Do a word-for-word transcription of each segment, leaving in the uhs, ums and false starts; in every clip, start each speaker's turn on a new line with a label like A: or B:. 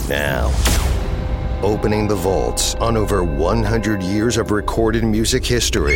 A: Now, opening the vaults on over one hundred years of recorded music history.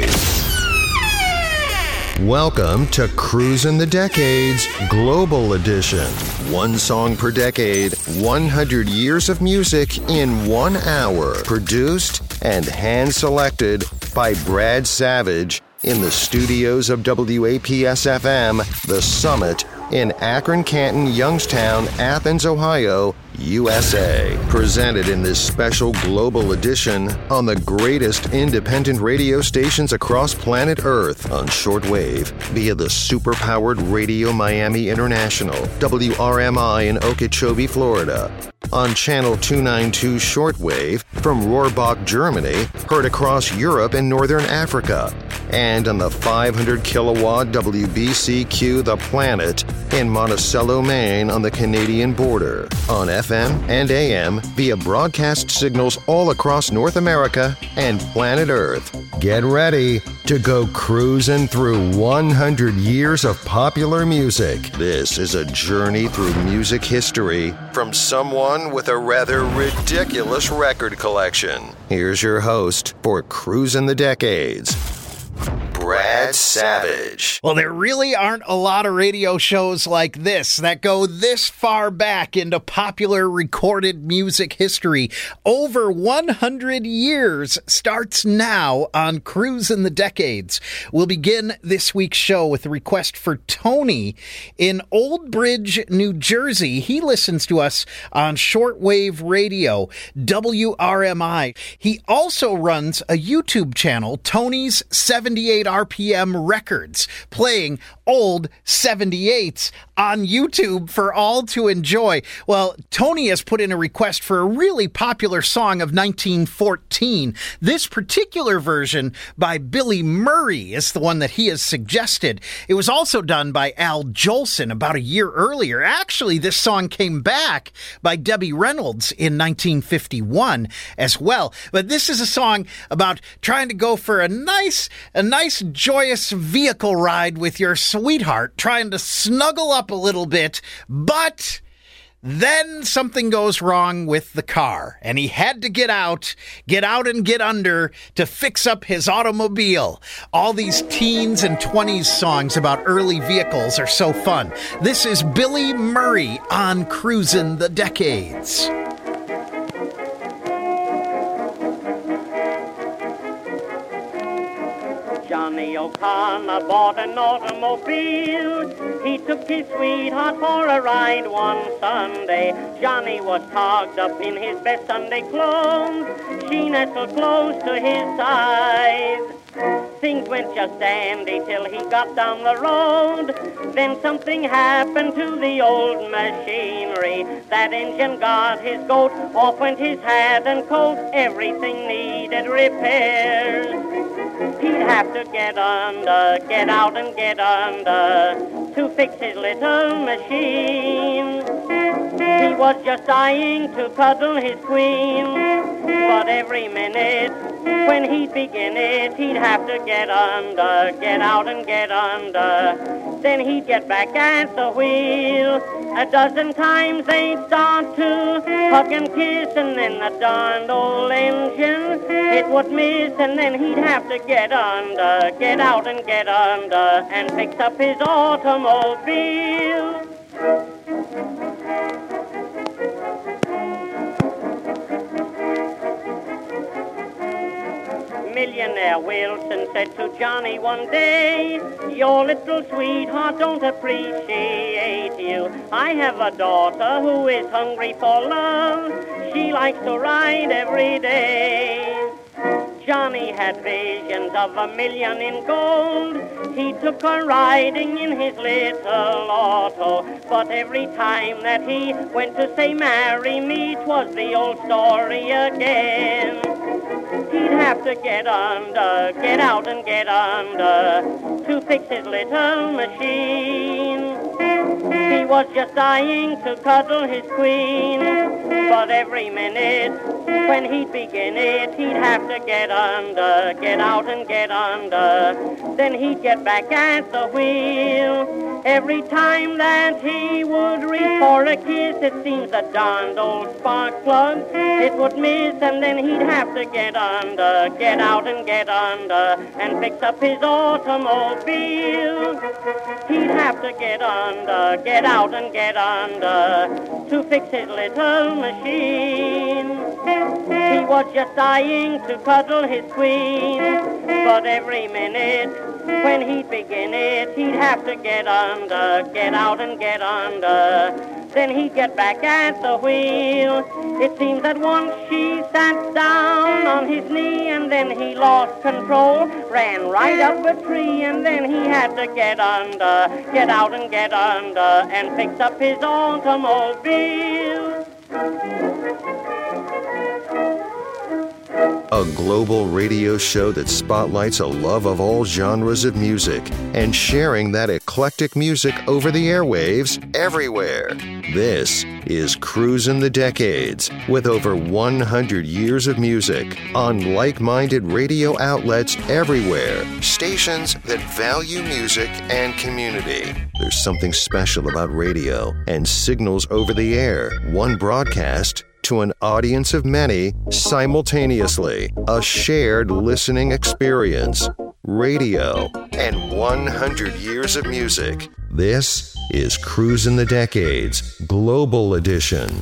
A: Welcome to Cruisin' the Decades Global Edition. One song per decade, one hundred years of music in one hour. Produced and hand-selected by Brad Savage in the studios of W A P S F M, The Summit, in Akron, Canton, Youngstown, Athens, Ohio, U S A. Presented in this special global edition on the greatest independent radio stations across planet Earth on shortwave via the super-powered Radio Miami International, W R M I in Okeechobee, Florida. On Channel two ninety-two shortwave from Rohrbach, Germany, heard across Europe and Northern Africa. And on the five hundred kilowatt W B C Q The Planet in Monticello, Maine on the Canadian border. On F M and A M via broadcast signals all across North America and planet Earth. Get ready to go cruising through one hundred years of popular music. This is a journey through music history from someone with a rather ridiculous record collection. Here's your host for Cruisin' the Decades, Brad Savage.
B: Well, there really aren't a lot of radio shows like this that go this far back into popular recorded music history. Over one hundred years starts now on Cruisin' the Decades. We'll begin this week's show with a request for Tony in Old Bridge, New Jersey. He listens to us on shortwave radio, W R M I. He also runs a YouTube channel, Tony's seventy-eight R P M Records, playing old seventy-eights on YouTube for all to enjoy. Well, Tony has put in a request for a really popular song of nineteen fourteen. This particular version by Billy Murray is the one that he has suggested. It was also done by Al Jolson about a year earlier. Actually, this song came back by Debbie Reynolds in nineteen fifty-one as well. But this is a song about trying to go for a nice, a nice joyous vehicle ride with your sweetheart, trying to snuggle up a little bit, but then something goes wrong with the car, and he had to get out, get out and get under to fix up his automobile. All these teens and twenties songs about early vehicles are so fun. This is Billy Murray on Cruisin' the Decades.
C: Johnny O'Connor bought an automobile. He took his sweetheart for a ride one Sunday. Johnny was togged up in his best Sunday clothes. She nestled close to his side. Things went just dandy till he got down the road. Then something happened to the old machinery. That engine got his goat, off went his hat and coat. Everything needed repairs. He'd have to get under, get out and get under to fix his little machine. He was just dying to cuddle his queen, but every minute when he'd begin it, he'd have to get under, get out and get under. Then he'd get back at the wheel. A dozen times they'd start to hug and kiss, and then the darned old engine, it would miss, and then he'd have to get under, get out and get under, and fix up his automobile. Millionaire Wilson said to Johnny one day, your little sweetheart don't appreciate you. I have a daughter who is hungry for love. She likes to ride every day. Johnny had visions of a million in gold. He took her riding in his little auto. But every time that he went to say, marry me, 'twas the old story again. He'd have to get under, get out and get under to fix his little machine. He was just dying to cuddle his queen, but every minute when he'd begin it, he'd have to get under, get out and get under. Then he'd get back at the wheel. Every time that he would reach for a kiss, it seems the darned old spark plug, it would miss, and then he'd have to get under, get out and get under, and fix up his automobile. He'd have to get under, get out and get under, to fix his little machine. He was just dying to cuddle his queen, but every minute when he'd begin it, he'd have to get under, get out and get under. Then he'd get back at the wheel. It seems that once she sat down on his knee, and then he lost control, ran right up a tree, and then he had to get under, get out and get under, and fix up his automobile.
A: A global radio show that spotlights a love of all genres of music and sharing that eclectic music over the airwaves everywhere. This is Cruisin' the Decades, with over one hundred years of music on like-minded radio outlets everywhere, stations that value music and community. There's something special about radio and signals over the air, one broadcast to an audience of many simultaneously. A shared listening experience. Radio and one hundred years of music. This is Cruisin' the Decades, Global Edition.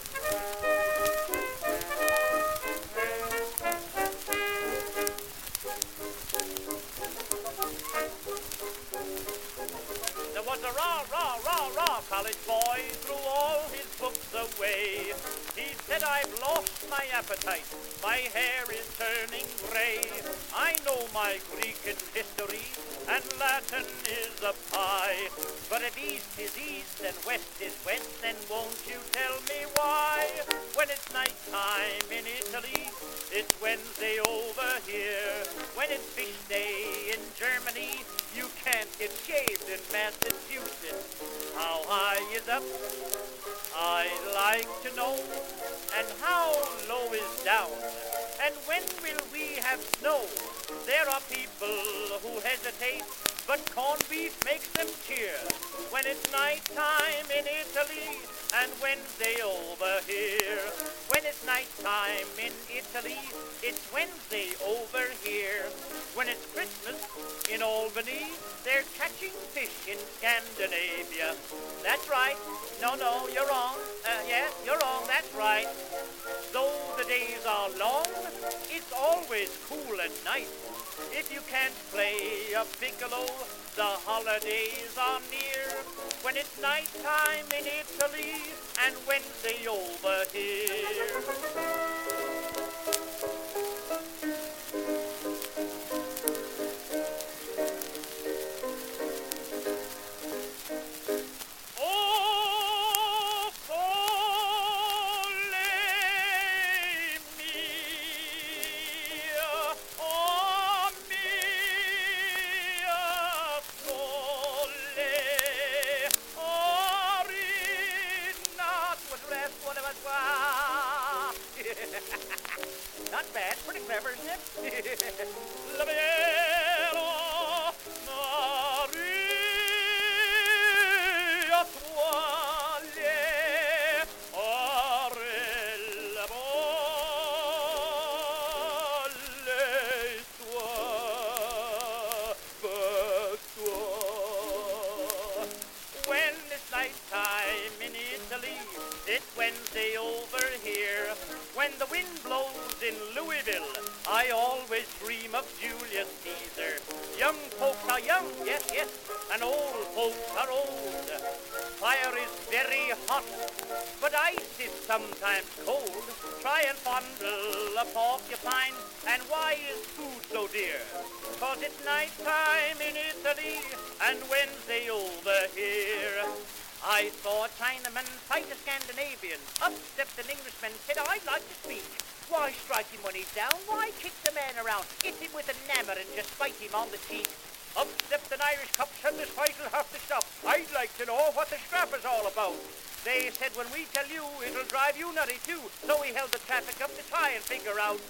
D: There was a raw, raw, raw, raw college boy threw all his books away. He said, I've lost my appetite, my hair is turning gray. I know my Greek and history, and Latin is a pie. But if East is East and West is West, then won't you tell me why? When it's night time in Italy, it's Wednesday over here. When it's fish day in Germany, you can't get shaved in Massachusetts. How high is up? I'd like to know. And how low is down? And when will we have snow? There are people who hesitate, but corned beef makes them cheer. When it's night time in Italy and Wednesday over here. When it's night time in Italy, it's Wednesday over here. When it's Christmas in Albany, they're catching fish in Scandinavia. That's right. No, no, you're wrong. Uh, yeah, you're wrong. That's right. Though the days are long, it's always cool at night. If you can't play a piccolo, the holidays are near. When it's night time in Italy and Wednesday over here. Not bad, pretty clever, isn't it? La Bielo, Maria Toile, Arella Bolle, toi, when it's night time in Italy, it's Wednesday over here. When the wind blows in Louisville, I always dream of Julius Caesar. Young folks are young, yes, yes, and old folks are old. Fire is very hot, but ice is sometimes cold. Try and fondle a porcupine, and why is food so dear? 'Cause it's night time in Italy and Wednesday over here. I saw a Chinaman fight a Scandinavian. Up stepped an Englishman, said, I'd like to speak. Why strike him when he's down? Why kick the man around? Hit him with a hammer and just bite him on the cheek. Up stepped an Irish cop, said this fight will have to stop. I'd like to know what the scrap is all about. They said, when we tell you, it'll drive you nutty too. So he held the traffic up to try and figure out.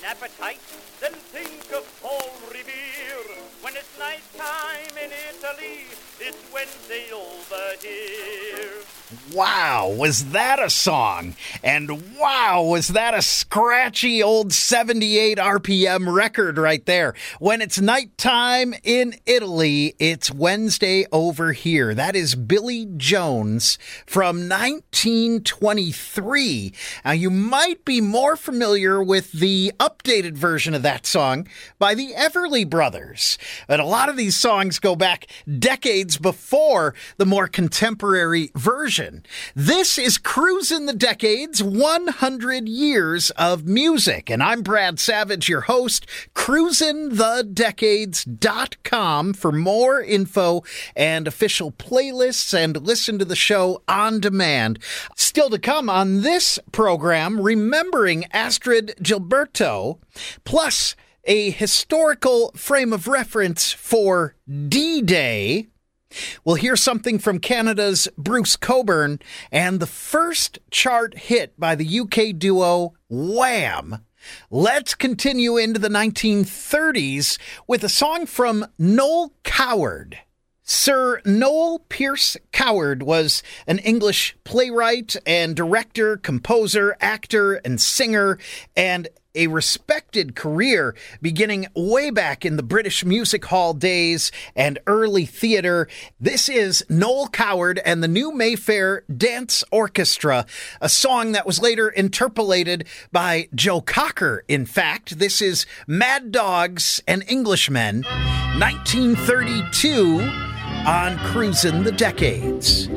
D: appetite, then think of Paul Revere. When it's night time in Italy, it's Wednesday over here.
B: Wow, was that a song? And wow, was that a scratchy old seventy-eight R P M record right there. When it's nighttime in Italy, it's Wednesday over here. That is Billy Jones from nineteen twenty-three. Now, you might be more familiar with the updated version of that song by the Everly Brothers. But a lot of these songs go back decades before the more contemporary version. This is Cruisin' the Decades, one hundred years of music. And I'm Brad Savage, your host, cruisin the decades dot com for more info and official playlists, and listen to the show on demand. Still to come on this program, remembering Astrid Gilberto, plus a historical frame of reference for D-Day. We'll hear something from Canada's Bruce Cockburn and the first chart hit by the U K duo Wham! Let's continue into the nineteen thirties with a song from Noel Coward. Sir Noel Pierce Coward was an English playwright and director, composer, actor, and singer, and a respected career beginning way back in the British Music Hall days and early theater. This is Noel Coward and the New Mayfair Dance Orchestra, a song that was later interpolated by Joe Cocker. In fact, this is Mad Dogs and Englishmen, nineteen thirty-two, on Cruisin' the Decades.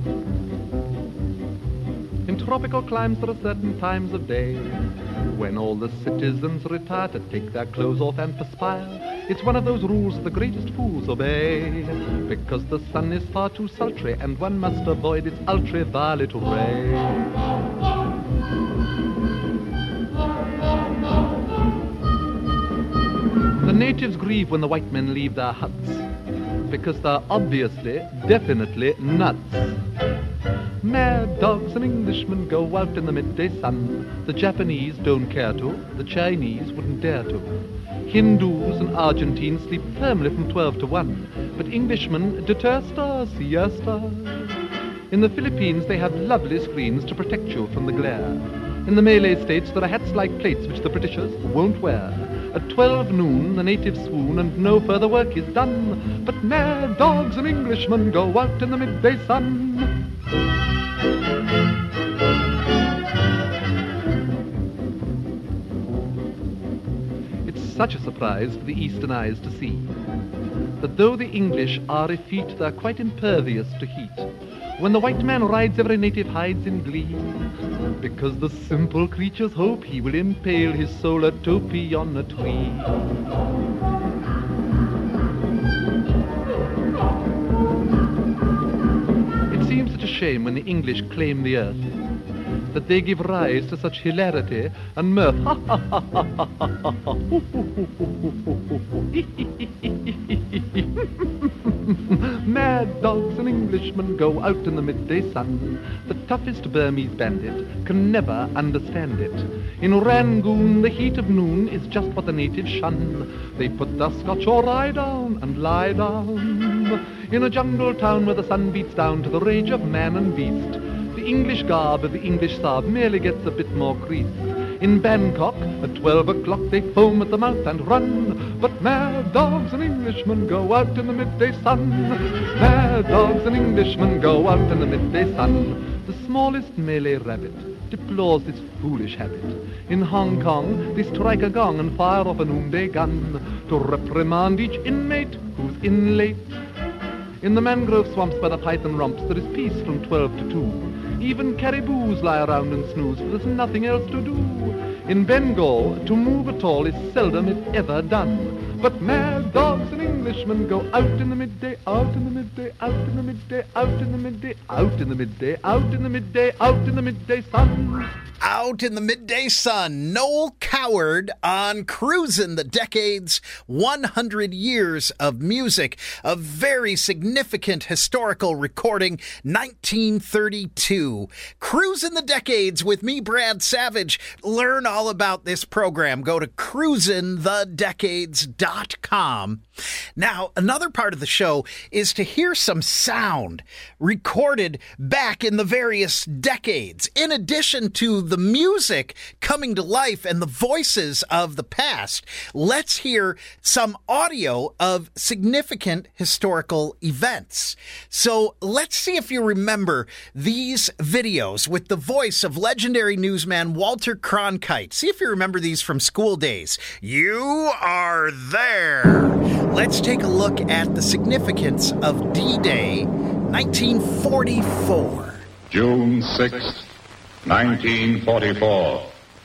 E: In tropical climes there are certain times of day when all the citizens retire to take their clothes off and perspire. It's one of those rules the greatest fools obey, because the sun is far too sultry and one must avoid its ultraviolet ray. The natives grieve when the white men leave their huts, because they're obviously, definitely nuts. Mad dogs and Englishmen go out in the midday sun. The Japanese don't care to, the Chinese wouldn't dare to. Hindus and Argentines sleep firmly from twelve to one, but Englishmen detesta siesta. In the Philippines they have lovely screens to protect you from the glare. In the Malay states there are hats like plates which the Britishers won't wear. At twelve noon the natives swoon and no further work is done, but mad dogs and Englishmen go out in the midday sun. It's such a surprise for the eastern eyes to see that though the English are effete, they're quite impervious to heat. When the white man rides, every native hides in glee, because the simple creatures hope he will impale his solar topee on a tree. It seems such a shame when the English claim the earth, that they give rise to such hilarity and mirth. Ha ha ha ha ha ha ha. Mad dogs and Englishmen go out in the midday sun. The toughest Burmese bandit can never understand it. In Rangoon, the heat of noon is just what the natives shun. They put their Scotch or rye down and lie down. In a jungle town where the sun beats down to the rage of man and beast, the English garb of the English Sab merely gets a bit more creased. In Bangkok, at twelve o'clock, they foam at the mouth and run. But mad dogs and Englishmen go out in the midday sun. Mad dogs and Englishmen go out in the midday sun. The smallest Malay rabbit deplores this foolish habit. In Hong Kong, they strike a gong and fire off a noonday gun to reprimand each inmate who's in late. In the mangrove swamps by the python romps, there is peace from twelve to two. Even caribous lie around and snooze, for there's nothing else to do. In Bengal, to move at all is seldom if ever done. But mad dogs and Englishmen go out in the midday, out in the midday, out in the midday, out in the midday, out in the midday, out in the midday, out in the midday sun.
B: Out in the midday sun, Noel Coward on Cruisin' the Decades, one hundred years of music, a very significant historical recording, nineteen thirty-two. Cruisin' the Decades with me, Brad Savage. Learn all about this program. Go to cruisin the decades dot com. Now, another part of the show is to hear some sound recorded back in the various decades. In addition to the music coming to life and the voices of the past, let's hear some audio of significant historical events. So let's see if you remember these videos with the voice of legendary newsman Walter Cronkite. See if you remember these from school days. You are there. Let's take a look at the significance of D-Day, nineteen forty-four.
F: June sixth, nineteen forty-four.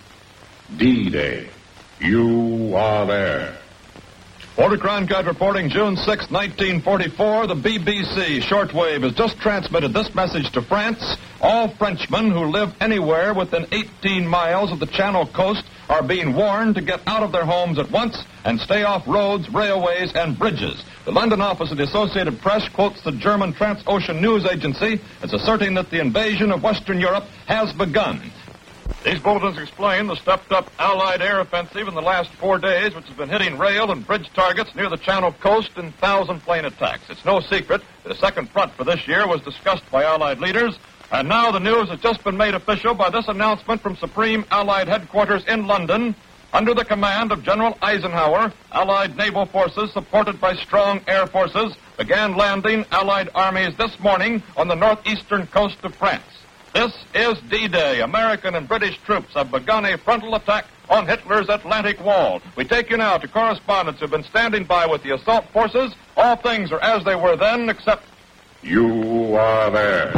F: D-Day. You are there.
G: Walter Cronkite reporting June sixth, nineteen forty-four. The B B C shortwave has just transmitted this message to France. All Frenchmen who live anywhere within eighteen miles of the Channel coast are being warned to get out of their homes at once and stay off roads, railways, and bridges. The London office of the Associated Press quotes the German Transocean News Agency as asserting that the invasion of Western Europe has begun. These bulletins explain the stepped-up Allied air offensive in the last four days, which has been hitting rail and bridge targets near the Channel coast in thousand-plane attacks. It's no secret that a second front for this year was discussed by Allied leaders, and now the news has just been made official by this announcement from Supreme Allied Headquarters in London. Under the command of General Eisenhower, Allied naval forces, supported by strong air forces, began landing Allied armies this morning on the northeastern coast of France. This is D-Day. American and British troops have begun a frontal attack on Hitler's Atlantic Wall. We take you now to correspondents who have been standing by with the assault forces. All things are as they were then, except...
F: You are there.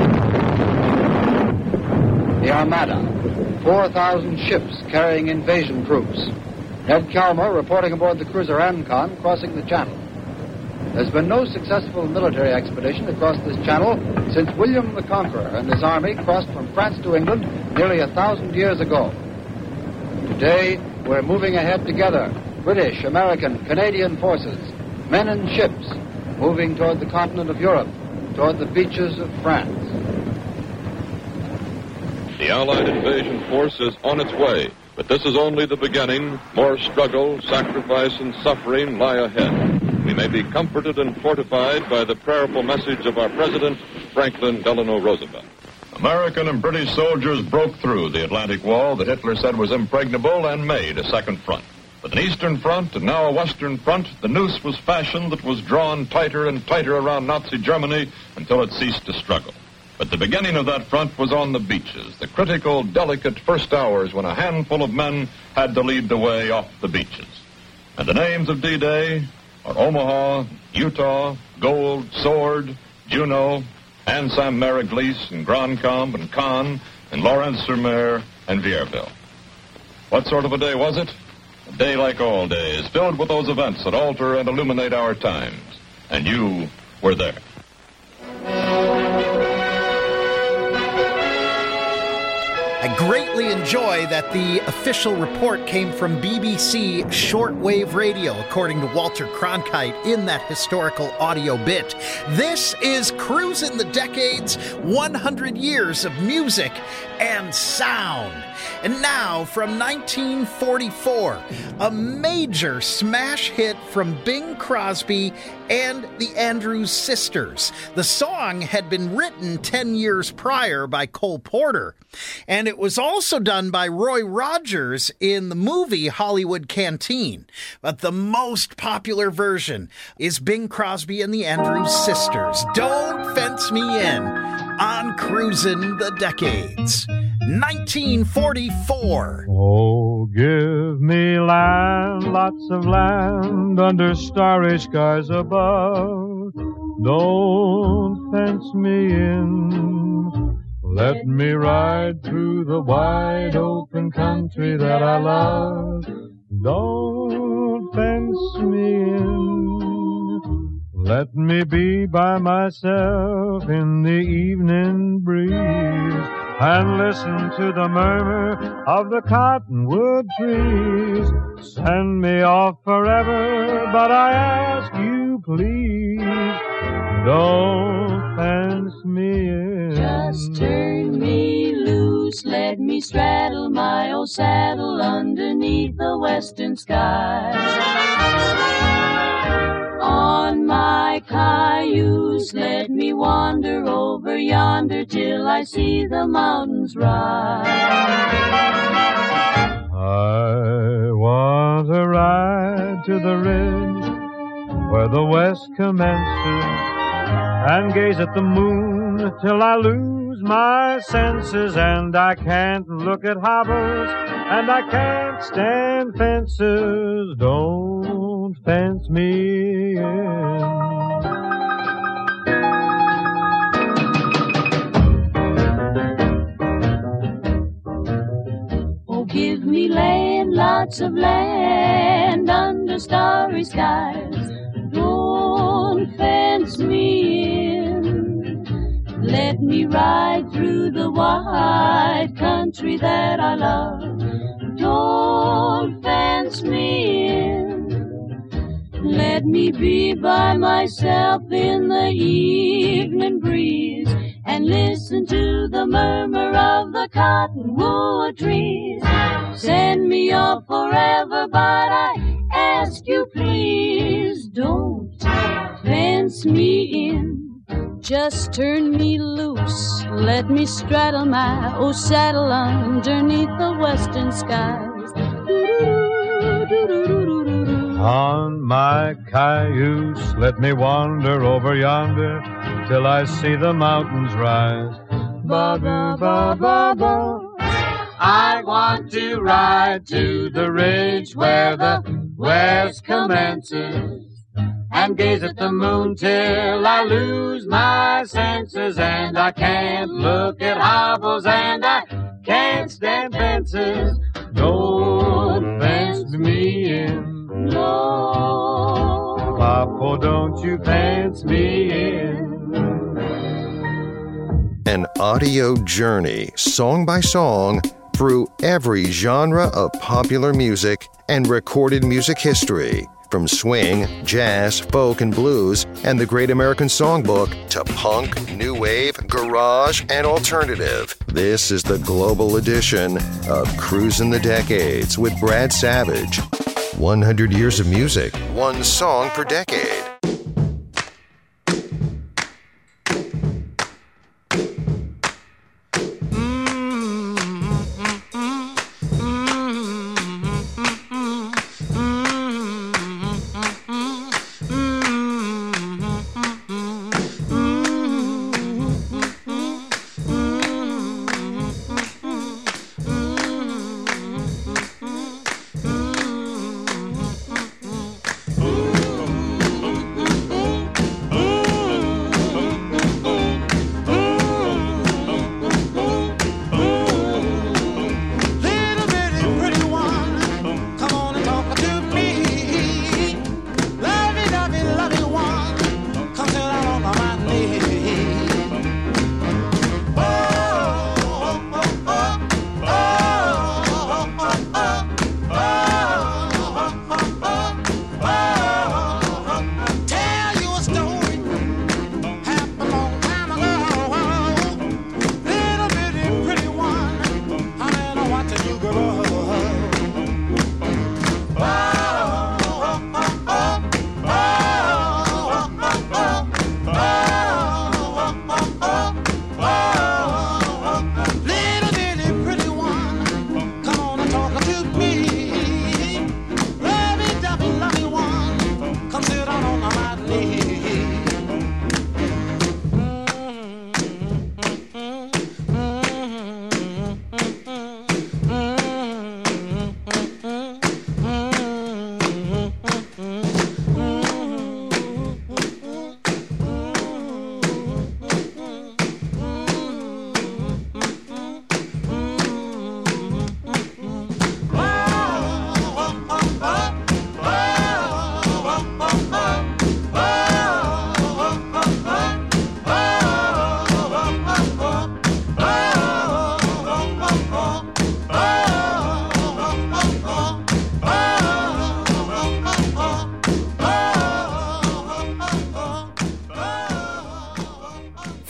H: The Armada, four thousand ships carrying invasion troops. Ned Calmer reporting aboard the cruiser Ancon crossing the Channel. There's been no successful military expedition across this channel since William the Conqueror and his army crossed from France to England nearly a thousand years ago. Today, we're moving ahead together, British, American, Canadian forces, men and ships, moving toward the continent of Europe, toward the beaches of France.
G: The Allied invasion force is on its way, but this is only the beginning. More struggle, sacrifice, and suffering lie ahead. We may be comforted and fortified by the prayerful message of our President, Franklin Delano Roosevelt. American and British soldiers broke through the Atlantic Wall that Hitler said was impregnable and made a second front. With an eastern front and now a western front, the noose was fashioned that was drawn tighter and tighter around Nazi Germany until it ceased to struggle. But the beginning of that front was on the beaches, the critical, delicate first hours when a handful of men had to lead the way off the beaches. And the names of D-Day are Omaha, Utah, Gold, Sword, Juno, and Saint-Mère-Église, and Grand Combe, and Caen, and Lawrence-sur-Mer, and Vierville. What sort of a day was it? A day like all days, filled with those events that alter and illuminate our times. And you were there.
B: I greatly enjoy that the official report came from B B C shortwave radio, according to Walter Cronkite in that historical audio bit. This is Cruisin' the Decades, one hundred years of music and sound. And now, from nineteen forty-four, a major smash hit from Bing Crosby and the Andrews Sisters. The song had been written ten years prior by Cole Porter, and it was also done by Roy Rogers in the movie Hollywood Canteen. But the most popular version is Bing Crosby and the Andrews Sisters. Don't Fence Me In on Cruisin' the Decades. nineteen forty-four.
I: Oh, give me land, lots of land, under starry skies above. Don't fence me in. Let me ride through the wide open country that I love. Don't fence me in. Let me be by myself in the evening breeze and listen to the murmur of the cottonwood trees. Send me off forever, but I ask you please, don't fence me in.
J: Just turn me loose, let me straddle my old saddle underneath the western sky. On my cayuse, let me wander over yonder till I see the mountains rise.
I: I want to ride to the ridge where the west commences and gaze at the moon till I lose my senses, and I can't look at hobbles and I can't stand fences. Don't fence me in.
J: Oh, give me land, lots of land under starry skies. Don't fence me in. Let me ride through the wide country that I love. Don't fence me in. Let me be by myself in the evening breeze and listen to the murmur of the cottonwood trees. Send me off forever, but I ask you please, don't fence me in. Just turn me loose, let me straddle my old saddle underneath the western skies.
I: On my cayuse, let me wander over yonder till I see the mountains rise. Ba-ba-ba-ba-ba. I want to ride to the ridge where the west commences and gaze at the moon till I lose my senses, and I can't look at hobbles and I can't stand fences. Don't fence me in. No. Papa, don't you fence me in.
A: An audio journey, song by song, through every genre of popular music and recorded music history. From swing, jazz, folk, and blues, and the Great American Songbook to punk, new wave, garage, and alternative. This is the global edition of Cruising the Decades with Brad Savage. one hundred years of music, one song per decade.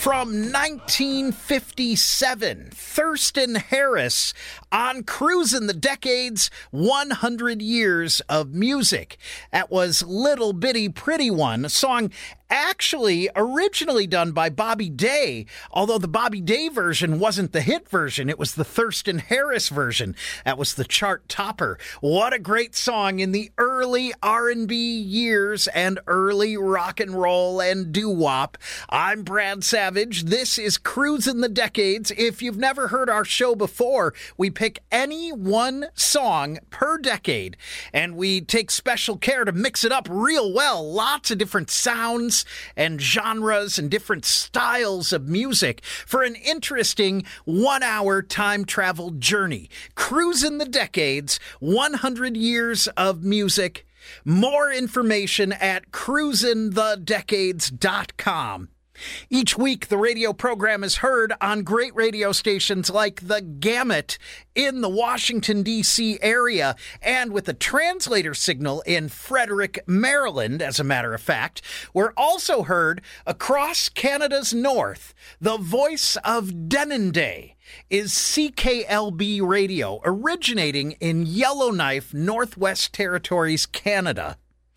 B: From nineteen fifty-seven, Thurston Harris on Cruisin' the Decades, one hundred Years of Music. That was Little Bitty Pretty One, a song actually originally done by Bobby Day, although the Bobby Day version wasn't the hit version. It was the Thurston Harris version. That was the chart topper. What a great song in the early R and B years and early rock and roll and doo-wop. I'm Brad Savage. This is Cruisin' the Decades. If you've never heard our show before, we pick any one song per decade, and we take special care to mix it up real well. Lots of different sounds and genres and different styles of music for an interesting one-hour time travel journey. Cruisin' the Decades, one hundred Years of Music. More information at cruisin the decades dot com. Each week, the radio program is heard on great radio stations like The Gamut in the Washington, D C area, and with a translator signal in Frederick, Maryland, as a matter of fact. We're also heard across Canada's north. The voice of Denendeh is C K L B Radio, originating in Yellowknife, Northwest Territories, Canada.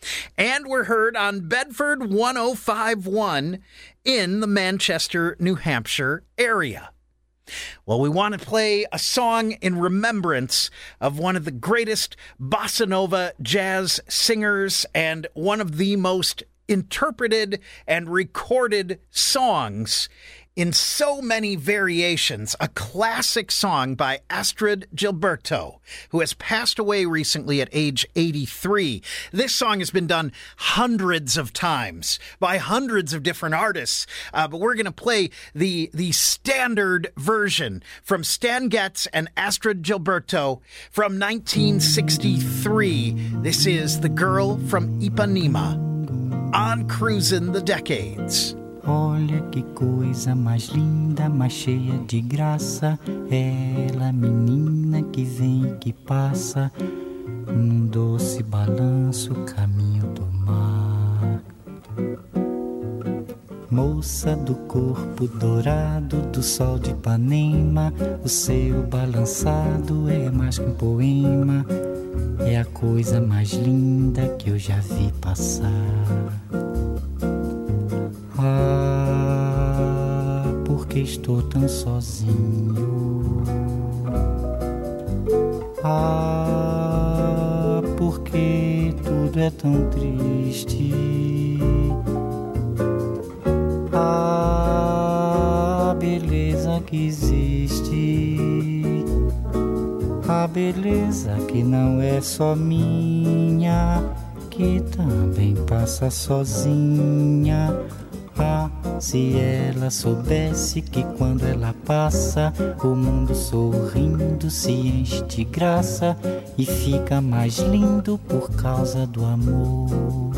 B: And we're heard on Bedford one oh five point one in the Manchester, New Hampshire area. Well, we want to play a song in remembrance of one of the greatest bossa nova jazz singers and one of the most interpreted and recorded songs in so many variations, a classic song by Astrud Gilberto, who has passed away recently at age eighty-three. This song has been done hundreds of times by hundreds of different artists, uh, but we're going to play the, the standard version from Stan Getz and Astrud Gilberto from nineteen sixty-three. This is The Girl from Ipanema on Cruisin' the Decades.
K: Olha que coisa mais linda, mais cheia de graça. Ela, menina que vem e que passa, num doce balanço, caminho do mar. Moça do corpo dourado do sol de Ipanema, o seu balançado é mais que um poema. É a coisa mais linda que eu já vi passar. Ah, porque estou tão sozinho. Ah, porque tudo é tão triste. Ah, beleza que existe. A beleza que não é só minha, que também passa sozinha. Ah, se ela soubesse que quando ela passa, o mundo sorrindo se enche de graça e fica mais lindo por causa do amor.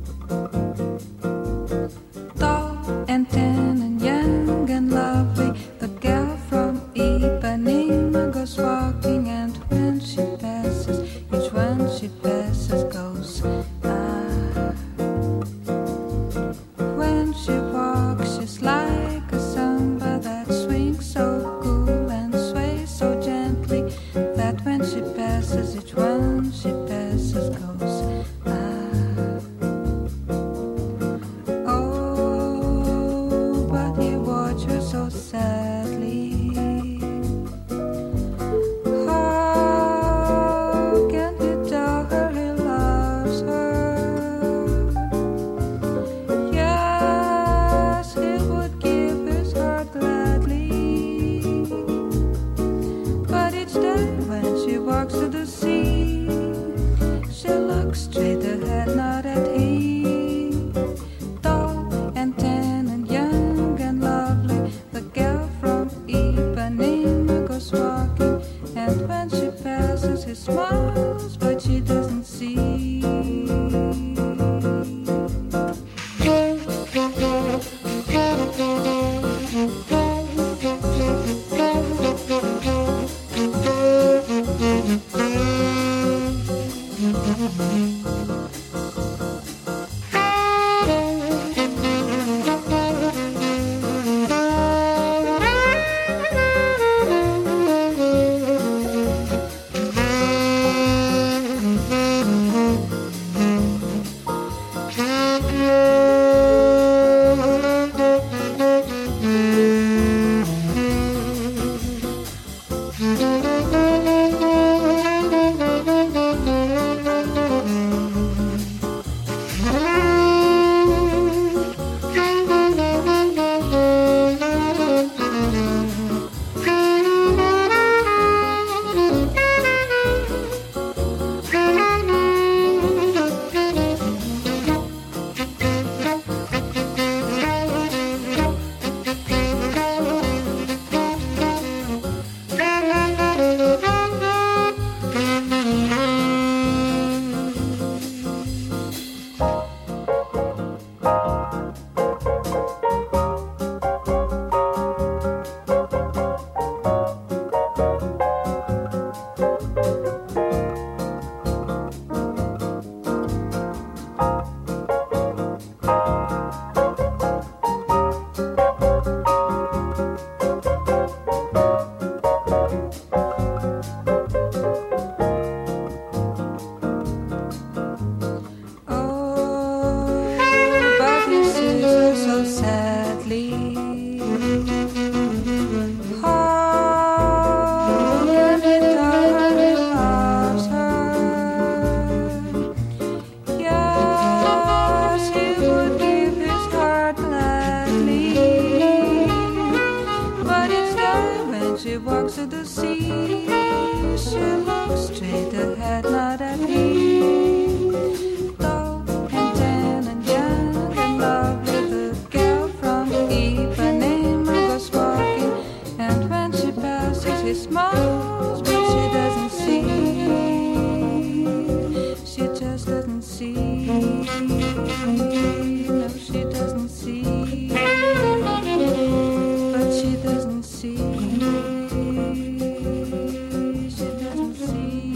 L: Tall and tan and young and lovely, the girl from Ipanema goes walking, and when she passes, each one she passes goes. She walks, she's like a samba that swings so cool and sways so gently that when she passes, each one she passes goes. Ah. Oh, but he watched her so sadly. How can he tell her he loves her? Yeah, he would walks to the sea. She looks straight ahead, not at me. Tall and tan and young and lovely, the girl from Ipanema goes walking, and when she passes, she smiles, but she doesn't see. She just doesn't see. No, she doesn't see. But she doesn't see. She doesn't see.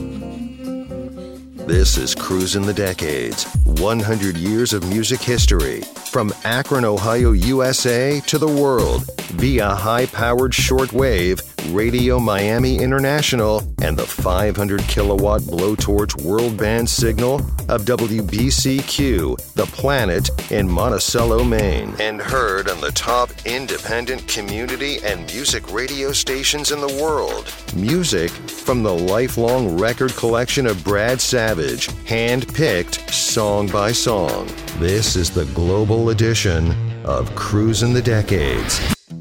A: This is Cruisin' the Decades, one hundred years of music history, from Akron, Ohio, U S A to the world, via high-powered shortwave, Radio Miami International, and the five hundred kilowatt blowtorch world band signal of W B C Q, The Planet in Monticello, Maine, and heard on the top independent community and music radio stations in the world. Music from the lifelong record collection of Brad Savage, hand-picked song by song. This is the global edition of Cruisin' the Decades.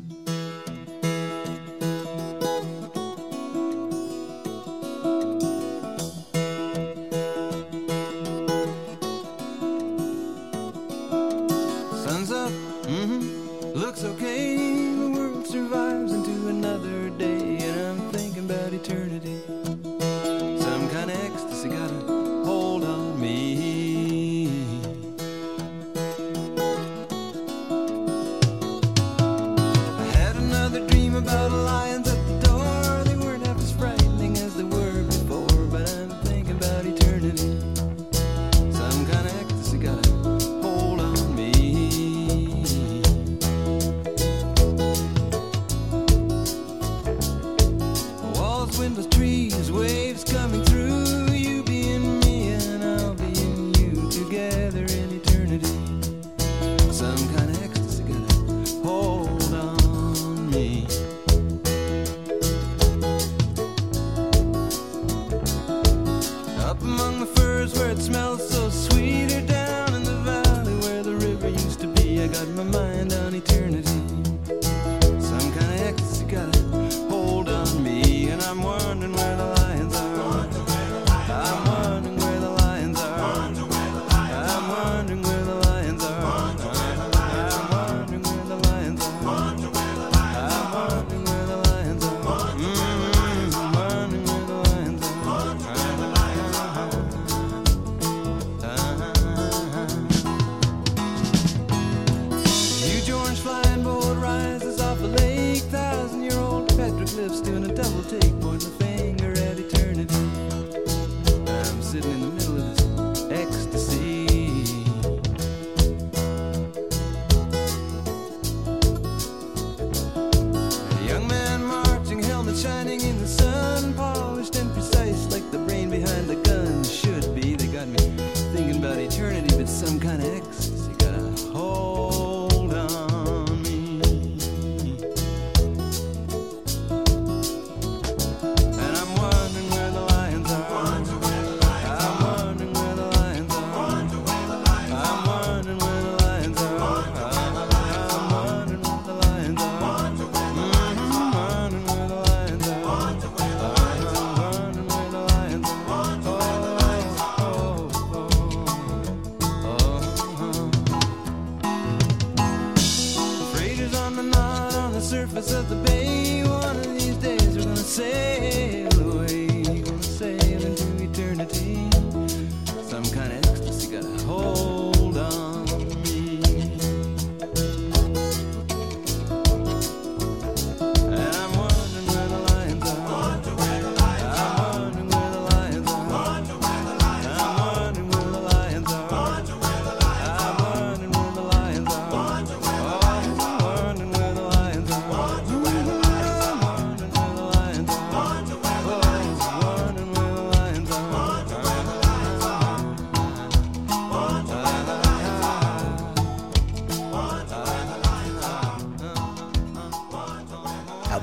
M: Sun's up, mm-hmm, looks okay. The world survives into another day, and I'm thinking about eternity. Some kind of ecstasy got a hold on me. I had another dream about lions at the door. They weren't half as frightening as they were before, but I'm thinking about eternity. Some kind of ecstasy got a hold on me. Walls, windows, trees, waves coming through. You being me and I'll be in you, together in eternity. Some kind of ecstasy got a hold on me. Up among the firs where it smells so sweet, or down in the valley where the river used to be, I got my mind on eternity. Some kind of ecstasy got a hold on me, and I'm wondering where the lions are. I'm wondering where the lions are. I'm wondering where the lions are. I'm wondering where the lions are. I'm wondering where the lions are. Mm, I'm wondering where the lions are. Huge orange flying boat rises off a lake. Thousand-year-old petroglyphs doing a double take, pointing the finger at eternity. I'm sitting in the middle of this ecstasy. A young man marching, helmet shining in the sun, polished and precise like the brain behind the gun should be. They got me thinking about eternity, but some kind of ecstasy got a hold on me. And I'm wondering where the lions are. I'm wondering where the lions are. I'm wondering where the lions are. I'm wondering where the lions are. Mm, I'm wondering where the lions are. I'm wondering where the lions are. Oh, oh, oh. Freighters on the knot on the surface of the bay. One of these days we're gonna sail away, gonna sail into eternity. Some kind of ecstasy got a hold on me. And I'm wondering where the lions are. I'm wondering where the lions are. I'm wondering where the lions are. I'm wondering where the lions are. I'm wondering where the lions are. I'm wondering where the lions are. I'm wondering where the lions are. I'm wondering where the lions are. I'm wondering where the lions are. I'm wondering where the lions are.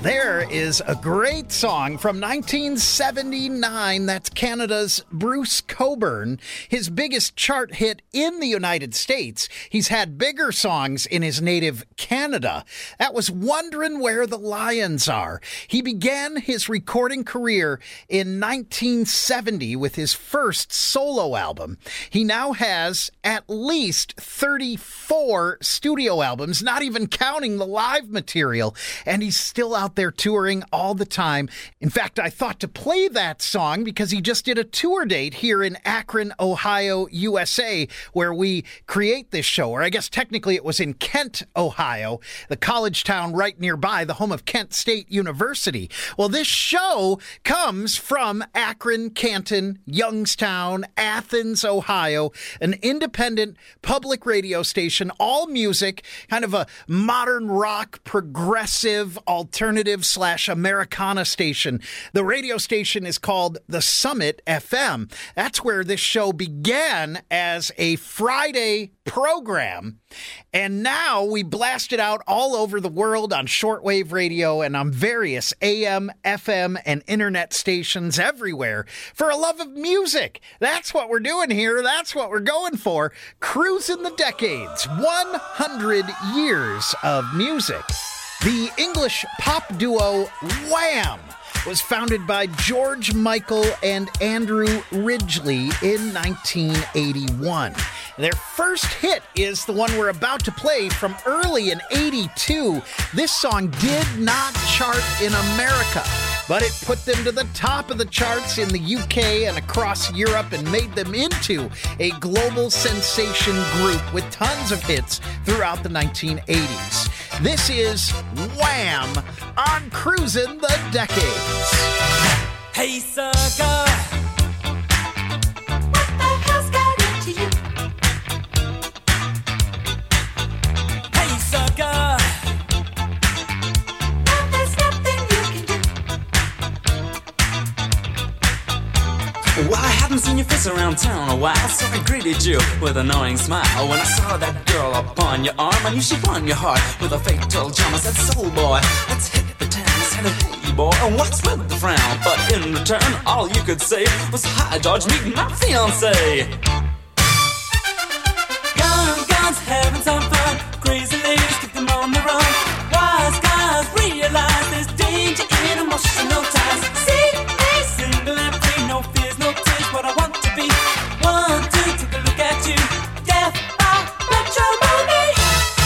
B: There is a great song from nineteen seventy-nine. That's Canada's Bruce Cockburn. His biggest chart hit in the United States. He's had bigger songs in his native Canada. That was Wondering Where the Lions Are. He began his recording career in nineteen seventy with his first solo album. He now has at least thirty-four studio albums, not even counting the live material, and he's still out there touring all the time. In fact, I thought to play that song because he just did a tour date here in Akron, Ohio, U S A, where we create this show. Or I guess technically it was in Kent, Ohio, the college town right nearby, the home of Kent State University. Well, this show comes from Akron, Canton, Youngstown, Athens, Ohio, an independent public radio station, all music, kind of a modern rock, progressive, alternative slash Americana station. The radio station is called The Summit F M. That's where this show began as a Friday program, and now we blast it out all over the world on shortwave radio and on various A M, F M, and internet stations everywhere for a love of music. That's what we're doing here. That's what we're going for. Cruising the decades. one hundred years of music. The English pop duo Wham! Was founded by George Michael and Andrew Ridgeley in nineteen eighty-one. Their first hit is the one we're about to play from early in eighty-two. This song did not chart in America, but it put them to the top of the charts in the U K and across Europe and made them into a global sensation group with tons of hits throughout the nineteen eighties. This is Wham! On Cruising the Decades.
N: Hey, sucker! What the hell's got into you? Hey, sucker! Now there's nothing you can do. Well, I haven't seen your face around town a while, so I greeted you with an annoying smile. When I saw that girl upon your arm, I knew she won your heart with a fatal charm. I said, soul boy, let's hit the town. I said, hey boy, and what's with the frown? But in return, all you could say was, hi George, meet my fiancé. Young guns having some fun, crazy ladies keep them on the run. Wise guys realize there's danger in emotional ties. See me single and free, no fears, no tears, what I want to be. One, two, take a look at you. Death by matrimony.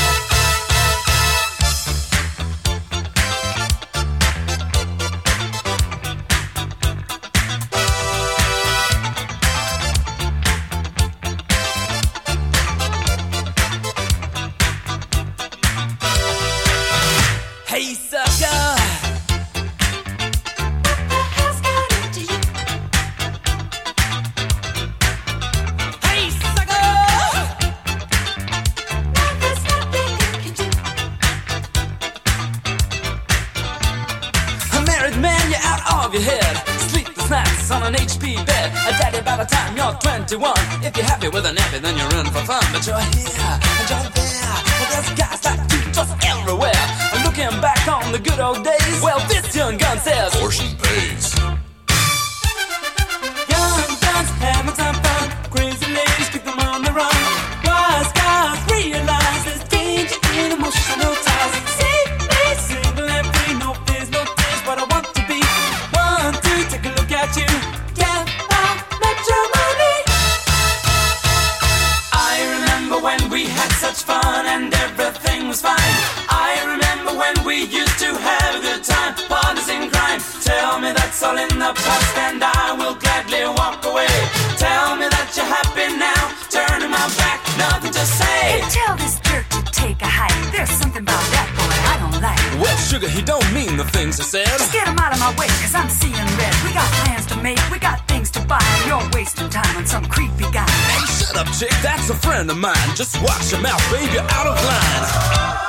N: Hey, sucker! What the hell's got into you? Hey, sucker! Now there's nothing you can do. A married man, you're out of your head. Sleepless nights on an H P bed. A daddy by the time you're twenty-one. If you're happy with a nappy, then you're in for fun. But you're here and you're there. Well, there's guys like you just everywhere. And looking back on the good old days, well, this young gun says, portion pays. Young guns having some fun. Crazy ladies keep them on the run. Wise guys realize there's danger in emotional ties. See me single and free, no fears, no tears, what I want to be. One, two, take a look at you. Yeah, I met your money. I remember when we had such fun and everything was fine. I remember when we used to have a good time, parties in crime. Tell me that's all in the past and I will gladly walk away. Tell me that you're happy now, turning my back, nothing to say.
O: Hey, tell this jerk to take a hike. There's something about that boy I don't like.
N: Well, sugar, he don't mean the things he said.
O: Just get him out of my way, cause I'm seeing red. We got plans to make, we got things to buy. You're wasting time on some creepy guy.
N: Hey, shut up, chick, that's a friend of mine. Just watch your mouth, baby, you're out of line.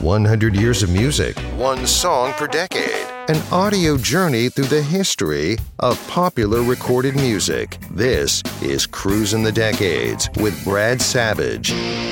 A: one hundred years of music, one song per decade. An audio journey through the history of popular recorded music. This is Cruising the Decades with Brad Savage.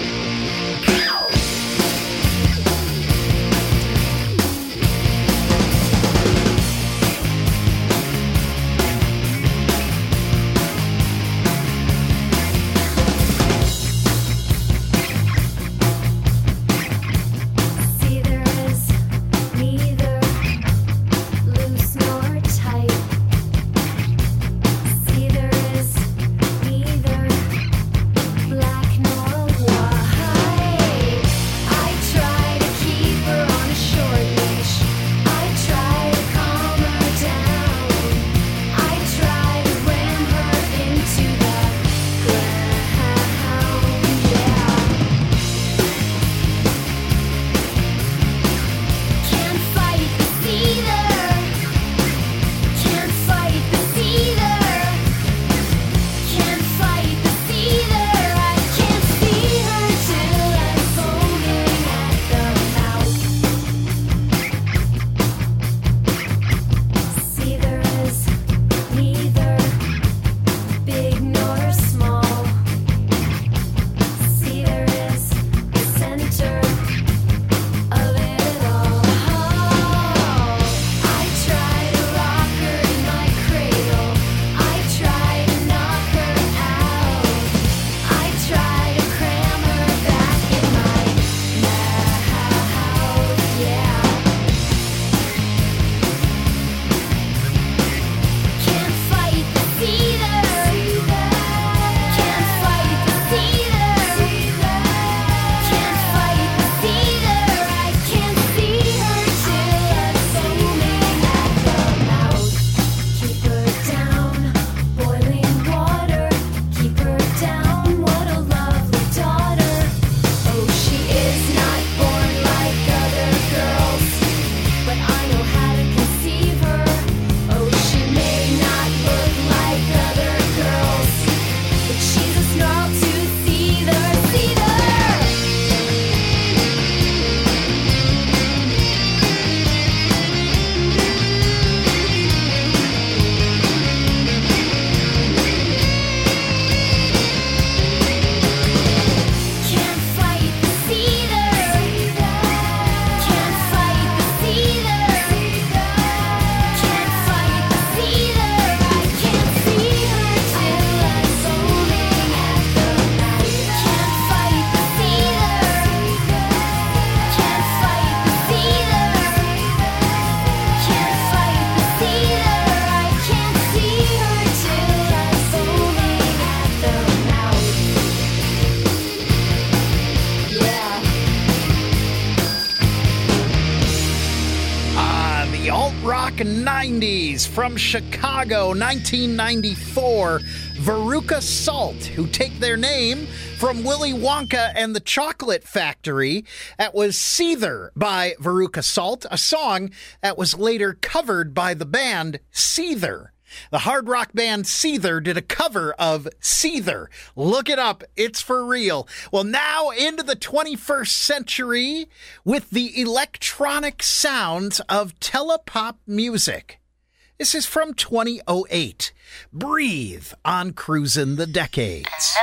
B: nineties from Chicago, nineteen ninety-four, Veruca Salt, who take their name from Willy Wonka and the Chocolate Factory. That was Seether by Veruca Salt, a song that was later covered by the band Seether. The hard rock band Seether did a cover of Seether. Look it up. It's for real. Well, now into the twenty-first century with the electronic sounds of telepop music. This is from twenty oh eight. Breathe on Cruising the Decades.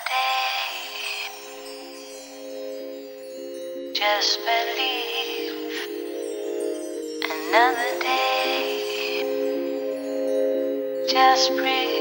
P: Another day, just believe. Another day. Just breathe.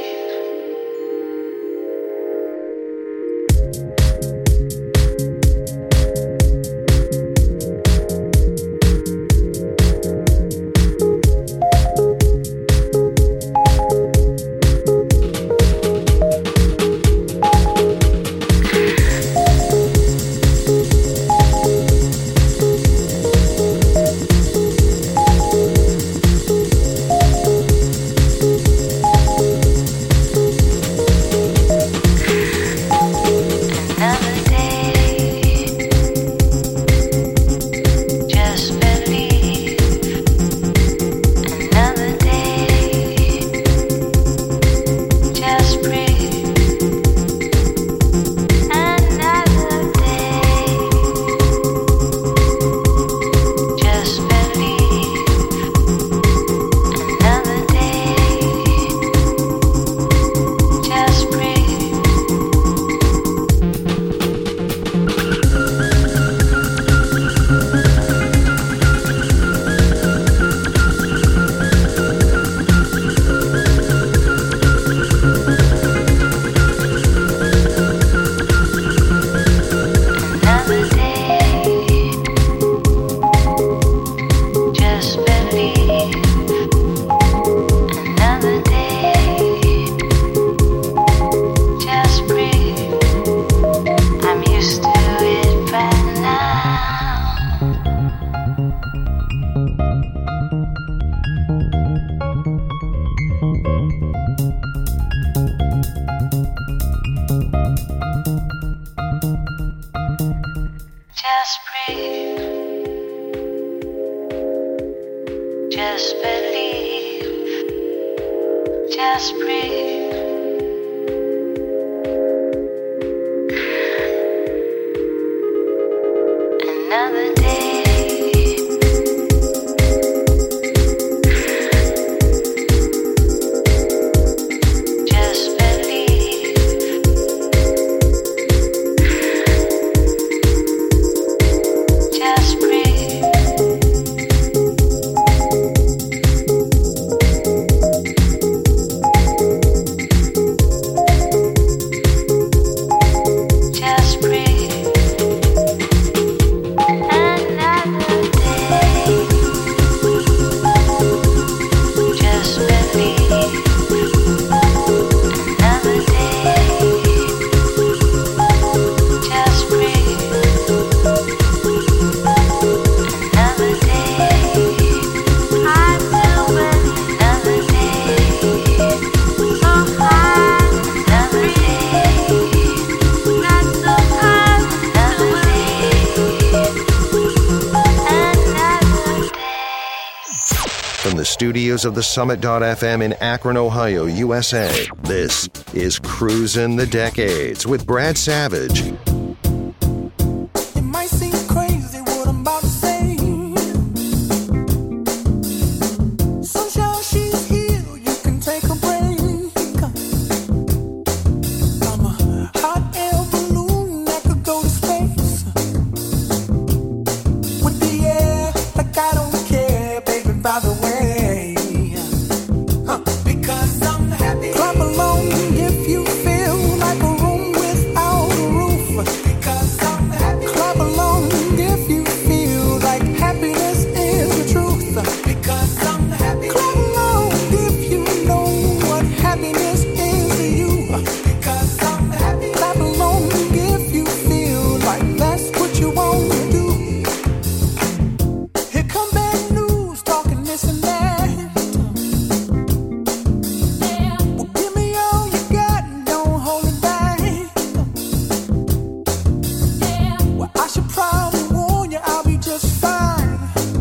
A: studios of the Summit dot F M in Akron, Ohio, U S A. This is Cruisin' the Decades with Brad Savage.
Q: It might seem crazy what I'm about to say. Sunshine, she's here, you can take a break. I'm a hot air balloon that could go to space. With the air, like I don't care, baby, by the way. Huh. Because I'm happy. Clap along if you feel like a room without a roof. Because I'm happy. Clap along if you feel like happiness is the truth. Because I'm happy. Clap along if you know what happiness is to you. Because I'm happy. Clap along if you feel like that's what you want to do. Here come bad news, talking this and that. Well, give me all you got and don't hold it back. Well, I should probably warn you, I'll be just fine.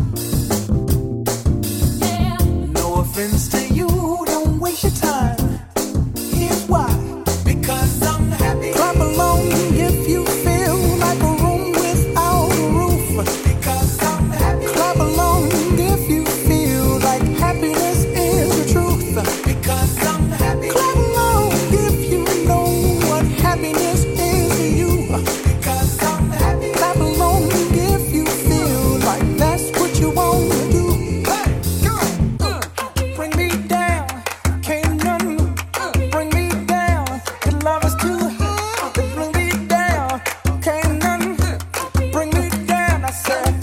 Q: No offense to you, don't waste your time. Here's why. Because I'm happy. Clap along if you feel like a room without a roof. Because I'm happy. Clap along if you feel like happiness is the truth. Because I'm happy. Clap along if you know what happiness is to you. Because I'm happy. Clap along if you feel like that's what you want to do. Hey, go, uh, bring me down, can't none bring me down. Your love is too high, bring me down, can't none bring me down. I said,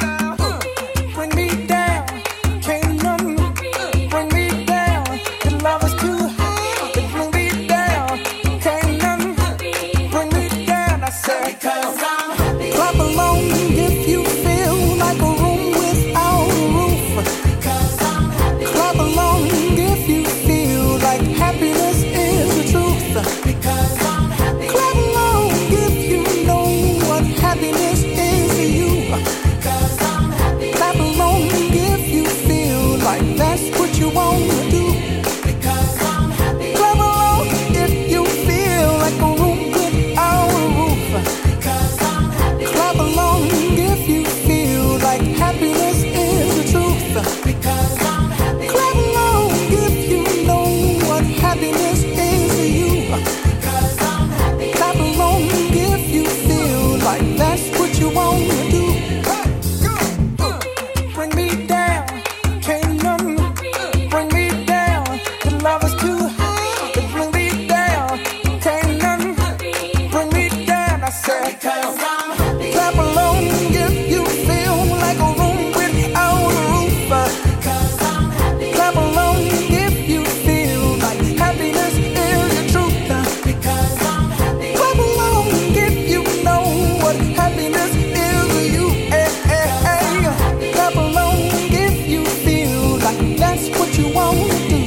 Q: bring me down, can't none bring me down. Your love is too high, bring me down, can't none bring me down. I said, because I'm happy. Clap along if you feel like a room without a roof. Because I'm happy. Clap along if you feel like happiness is the truth. Because I'm happy. Clap along if you know what happiness is to you. Because I'm happy. Clap along if you feel like that's what you want to do. Because I'm happy. Clap along if you feel like a room without a roof. Because I'm happy. Clap along if you feel like happiness is the truth. Because I'm happy. Clap along if you know what happiness is to you. Because I'm happy. Clap along if you feel like that's what you want to do. Hey, go, uh, bring me down, can't none bring me down. Your love is too high, bring me down, can't none bring me down. I said, because I'm happy. Clap along if you feel like a room without a roof. Because I'm happy. Clap along if you feel like happiness is the truth. Because I'm happy. Clap along if you know what happiness is to you. Hey, hey, hey. Clap along if you feel like that's what you want to do.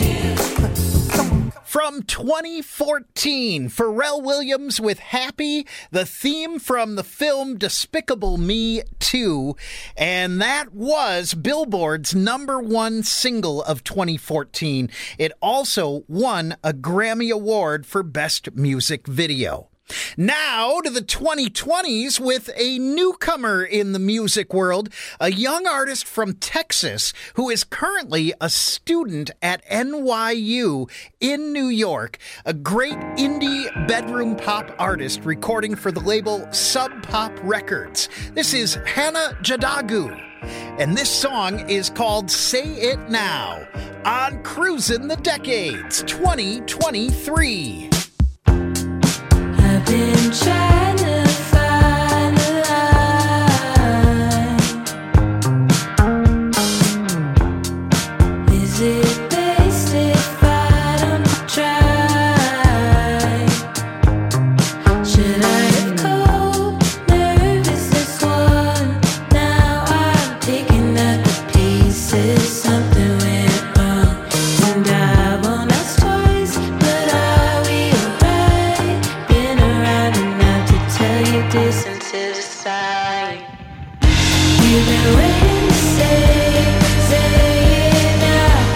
B: From twenty fourteen, Pharrell Williams with Happy, the theme from the film Despicable Me two, and that was Billboard's number one single of twenty fourteen. It also won a Grammy Award for Best Music Video. Now to the twenty twenties with a newcomer in the music world, a young artist from Texas who is currently a student at N Y U in New York, a great indie bedroom pop artist recording for the label Sub Pop Records. This is Hannah Jadagu, and this song is called Say It Now on Cruisin' the Decades twenty twenty-three.
J: Been trying to find a line. Is it best if I don't try? Should I have called nervous this one? Now I'm picking up the pieces. Something went wrong, and I won't ask twice. But are we alright? Been around enough to tell you this and to decide. You've been waiting to say, say it now.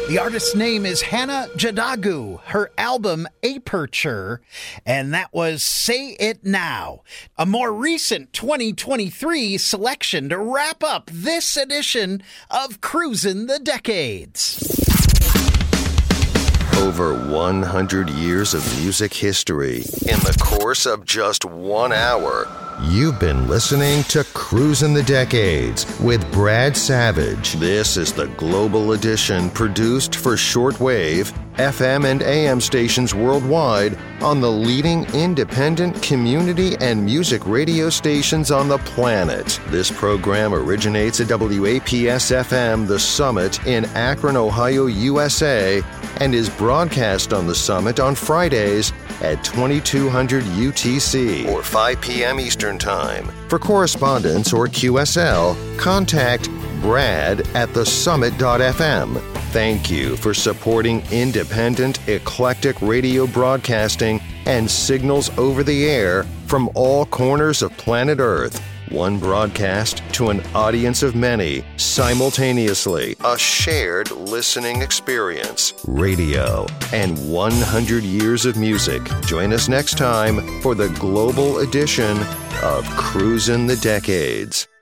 B: The artist's name is Hannah Jadagu. Her album, Aperture, and that was Say It Now. A more recent twenty twenty-three selection to wrap up this edition of Cruisin' the Decades.
A: Over one hundred years of music history in the course of just one hour. You've been listening to Cruisin' the Decades with Brad Savage. This is the Global Edition produced for shortwave, F M and A M stations worldwide on the leading independent community and music radio stations on the planet. This program originates at W A P S F M The Summit in Akron, Ohio, U S A, and is broadcast on The Summit on Fridays at twenty-two hundred U T C or five p.m. Eastern Time. For correspondence or Q S L, contact Brad at the summit dot f m. Thank you for supporting independent, eclectic radio broadcasting and signals over the air from all corners of planet Earth. One broadcast to an audience of many, simultaneously, a shared listening experience, radio, and one hundred years of music. Join us next time for the global edition of Cruisin' the Decades.